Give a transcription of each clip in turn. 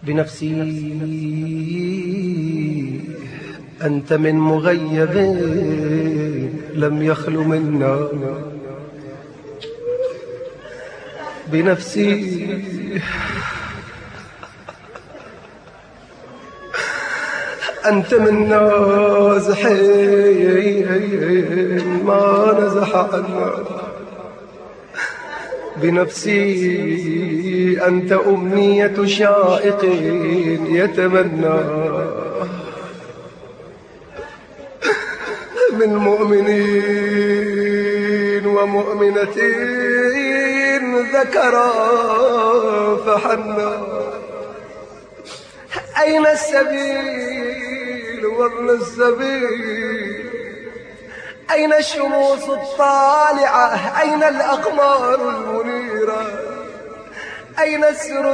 بنفسي أنت من مغيب لم يخل منا، بنفسي أنت من نازحين ما نزح عنا، بنفسي أنت أمنية شائق يتمنى، من مؤمنين ومؤمنة ذكرا فحنا. أين السبيل وابن السبيل؟ أين الشموس الطالعة؟ أين الأقمار المنيرة؟ أين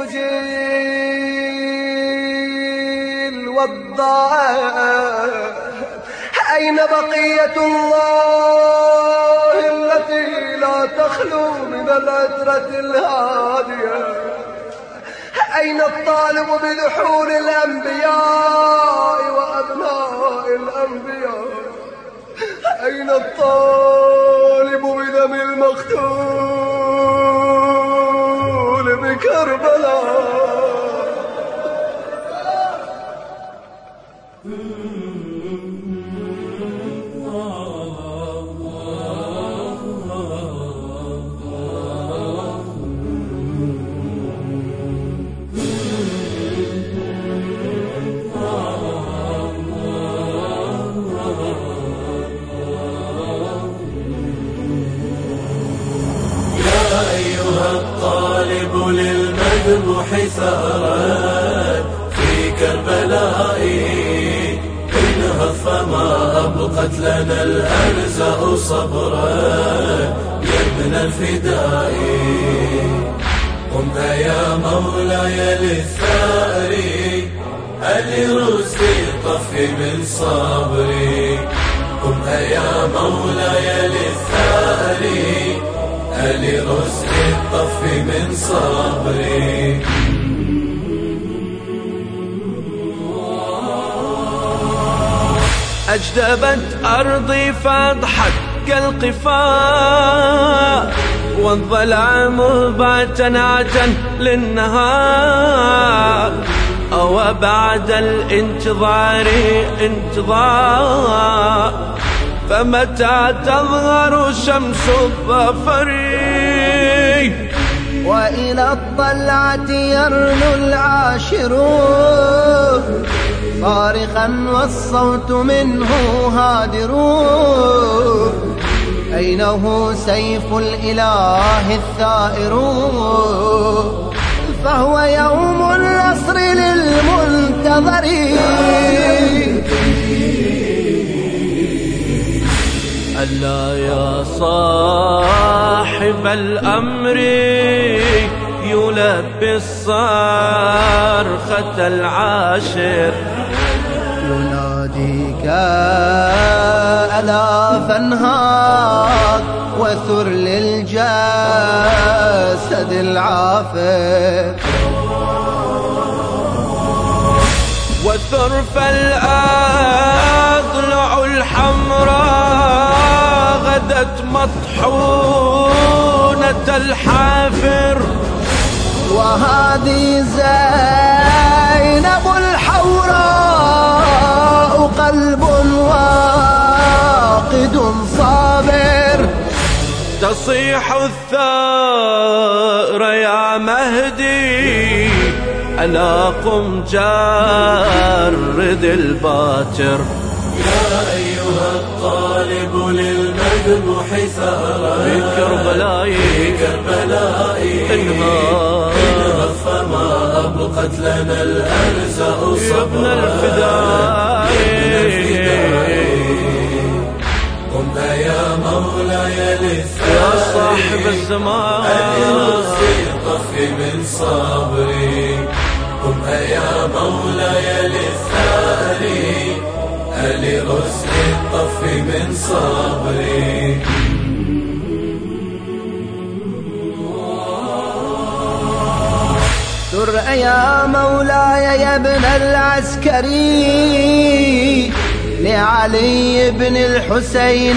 السرجيل والضاء؟ أين بقية الله التي لا تخلو من العترة الهادية؟ أين الطالب بذحول الأنبياء وأبناء الأنبياء؟ أين الطالب بدم المقتول بكربلاء؟ الطالب للمذبوح ثارت في كربلاء، إنها فما أبقت لنا الأرزاء صبرا يا ابن الفداء. قم يا مولاي للثأر لرزق الطف من صبري، قم يا مولاي للثأر لرزق الطف من صبري. أجدبت أرضي فاضحت كالقفاء، والظلام بات نعتا للنهار، أو بعد الانتظار انتظار، فمتى تظهر شمس الظفر؟ وإلى الطلعة يرنو العاشر صارخا والصوت منه هادر، أينه سيف الإله الثائر؟ فهو يوم النصر للمنتظر. ألا يا صاحب الأمر يلبي الصرخة العاشر، يناديك ألا فانهض وثر للجسد العافر، وثر فالأضلع الحمراء غدت مطحونة الحافر، وهذه زينب الحوراء قلب واقد صابر، تصيح الثأر يا مهدي ألا قم جرد الباتر. يا أيها الطالب للمذبوح ثارت في كربلاء إنها فما أبقت لنا الأرزاء صبرا يا ابن الفداء. قم يا مولاي للثأر يا صاحب الزمان لرزق الطف من صبري، قم يا مولاي للثأر لرزق الطف من صبري. در يا مولاي يا ابن العسكري لعلي بن الحسين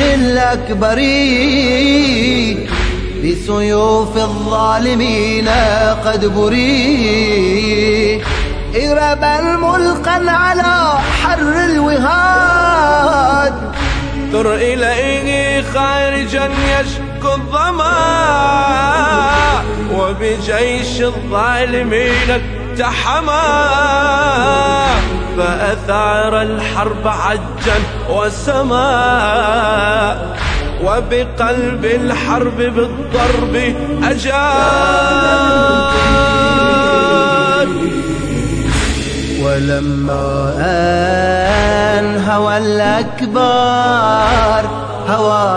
الأكبري بسيوف الظالمين قد بري إربا ملقا على حر الوهاد در إليه خارجا يشكو الظما وبجيش الظالمين اقتحما فأثار الحرب عجا وسما وبقلب الحرب بالضرب أجاد ولما أن هوى الأكبر هوى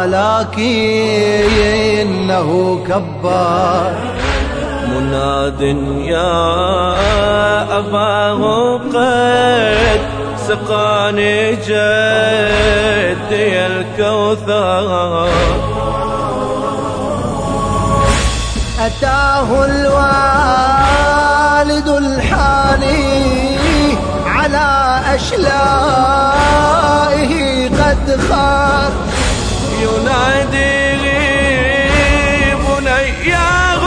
لكنه كبار مناد يا أباه قد سقاني جدي الكوثر أتاه الوالد الحاني على أشلائه قد خار ينادي بنياه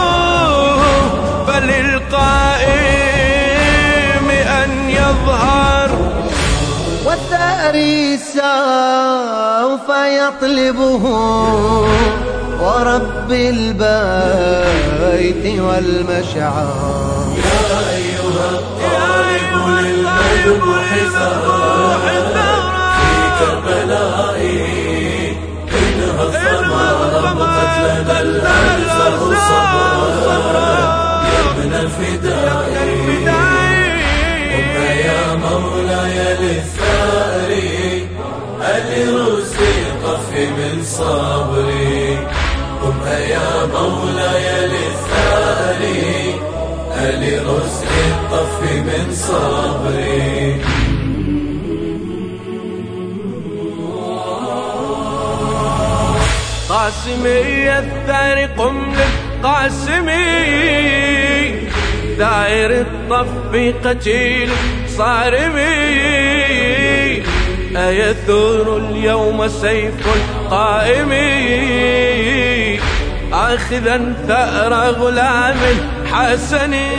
فللقائم أن يظهر والثأري سوف يطلبه ورب البيت والمشعر يا أيها الطالب للمذبوح ثار في كربلاء إنها الثمار قتلنا الأنزه صبرا يا ابن الفداء قم يا مولاي للثار ألرسل الطف من صبري قم يا مولاي للثار ألرسل الطف من صبري قاسمي الثار قم للقاسمي دائر الطف قتيل صارمي أيثور اليوم سيف القائم آخذا ثأر غلام حسني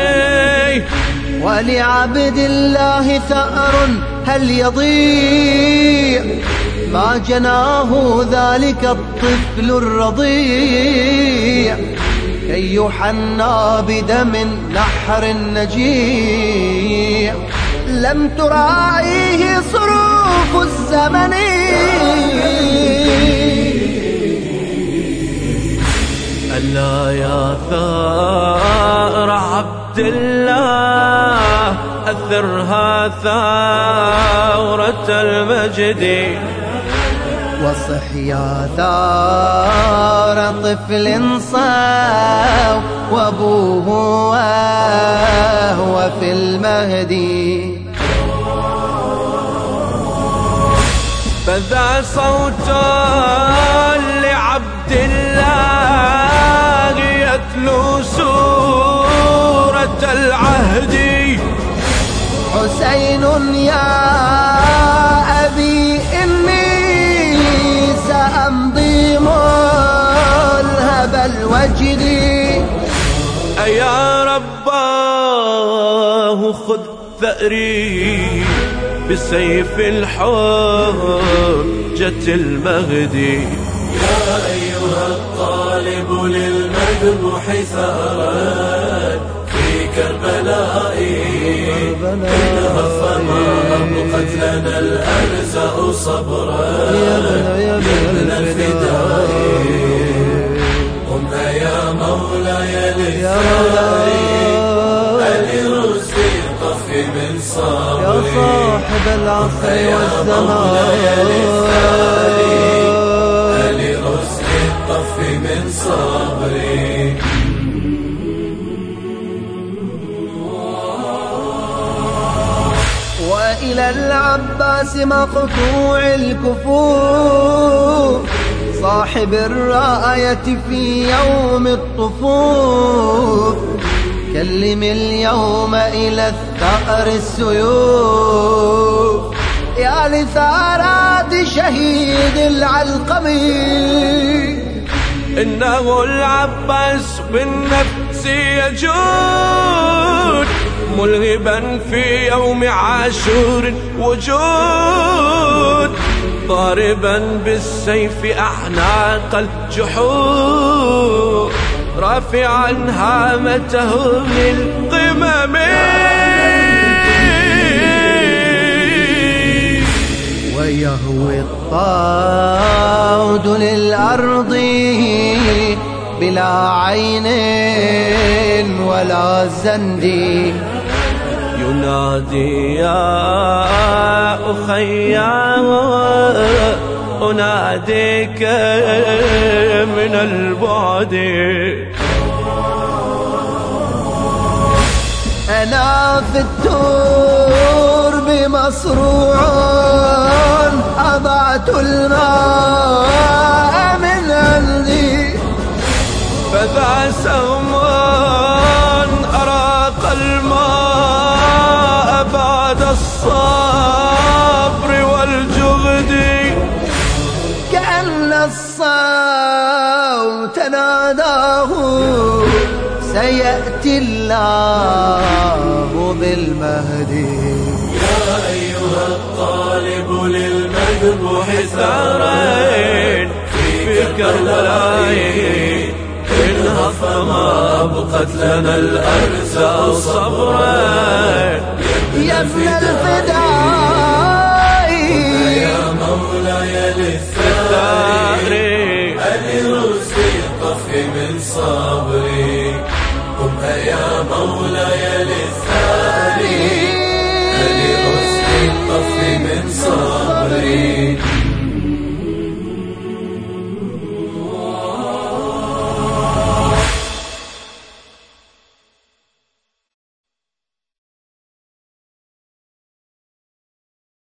ولعبد الله ثأر هل يضيع ما جناه ذلك الطفل الرضيع كي يحنى بدم نحر نجيع لم تراعيه صروف الزمن ألا يا ثار عبد الله أثرها ثورة المجد وصح يا ثار طفل صاو وابوه وهو في المهدي فذا صوت لعبد الله يتلو سورة العهد حسين يا أبي إني سأمضي ملهب الوجد أيا رباه خذ ثأري بسيف الحجة المهدي يا أيها الطالب للمذبوح ثارت في كربلاء إنها الثمار قتلنا الأنزه صبرا يا ابن الفداء قم يا مولاي للثار ألرسل الطف من صبري يا صاحب العصر والزمان ألرسل الطف من صبري وإلى العباس مقطوع الكفوف صاحب الراية في يوم الطفوف كلم اليوم إلى الثأر السيوف يا لثارات شهيد العلقمي. إنه العباس بالنفس يجود ملهبا في يوم عاشور وجود ضاربا بالسيف أعناق الجحود رافعا هامته للقمم. ويهوي الطود للأرض بلا عين ولا زند ينادي يا أخي أناديك من البعد. أنا في الترب مصروع أضعت الماء من عندي فذا سهم أراق الماء بعد الصبر والجهد. كأن الصوت ناداه سيأتي الله بالمهدي. يا أيها الطالب للمذبوح ثارين في كربلاء انهض فما أبقت لنا الأرزاق صبرا. يا ابن الفداء يا مولاي للثار أدرس في الطف من صبري. قم يا مولاي للثار أدرس في الطف من صبري.